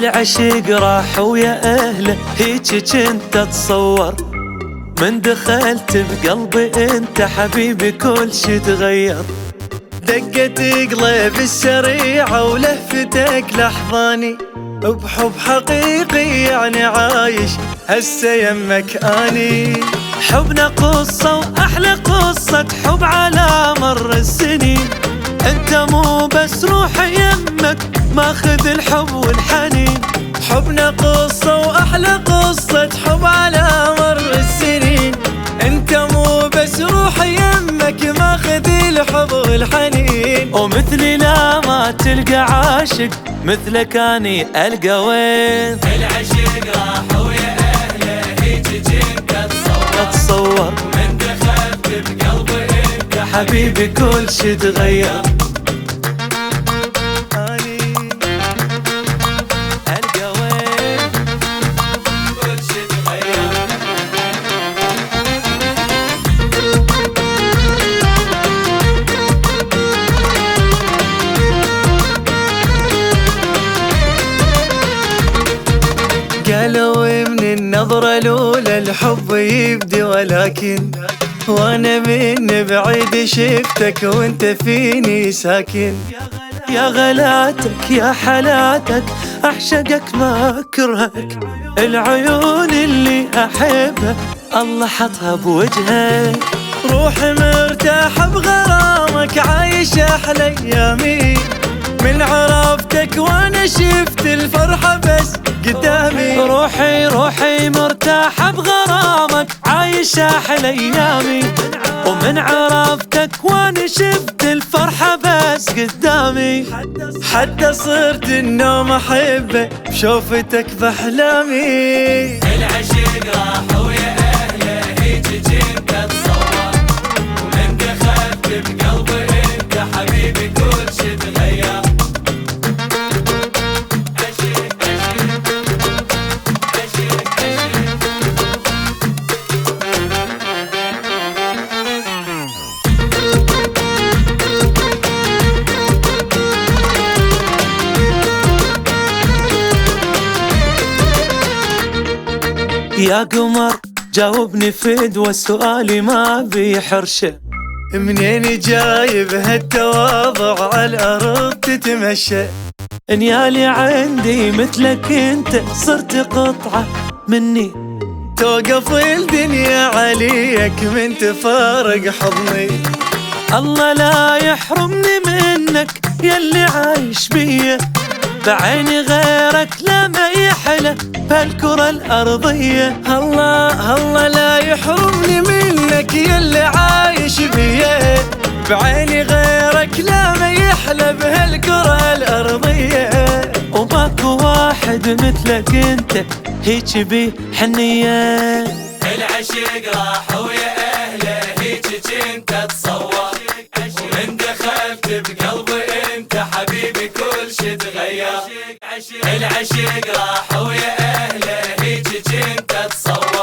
العشق راح ويا أهله هيج كنت أتصور، من دخلت بقلبي انت حبيبي كل شي تغير. دقت قلب السريعة ولهفتك لحظاني، بحب حقيقي يعني عايش هسه يمك اني. حبنا قصة وأحلى قصة حب على مر السنين، انت مو بس روحي يمك ماخذ الحب والحنين. حبنا قصة وأحلى قصة حب على مر السنين، انت مو بس روحي يمك ماخذ الحب والحنين. ومثلي لا ما تلقى عاشق مثلك اني القى وين. العشق راح ويا اهله هيج كنت اتصور، من دخلت بقلبي انت حبيبي كل شي تغير. قالوا من النظرة الأولى الحب يبدي، ولكن وأنا من بعيد شفتك وأنت فيني ساكن. يا غلاتك يا حلاتك أعشقك ما أكرهك، العيون اللي أحبها الله حطها بوجهك. روحي مرتاحة بغرامك عايش أحلى أيامي، من عرفتك وأنا شفت الفرحة بس قدامي. روحي مرتاحة بغرامك عايش أحلى أيامي، ومن عرفتك وأنا شفت الفرحة بس قدامي. حتى صرت النوم أحبه بشوفتك بأحلامي. العشق راح ويا أهله هيج كنت أتصور، ومن دخلت بقلبي أنت حبيبي كل شي تغير. يا قمر جاوبني فدوى سؤالي ما بيحرشه، منين جايب هالتواضع على الأرض تتمشى؟ انيالي عندي مثلك انت صرت قطعة مني، توقف الدنيا عليك من تفارق حضني. الله لا يحرمني منك يلي عايش بيا، بعيني غيرك لا ما يحلى بهالكرة الأرضية. الله لا يحرمني منك يلي عايش بيا، بعيني غيرك لا ما يحلى بهالكرة الأرضية. وماكو واحد مثلك انت هيج بيه حنية. العشق راح ويا أهله هيج كنت أتصور، ومن دخلت بقلبي أنت حبيبي كل شي تغير. العشق راح ويا أهله هيج كنت أتصور.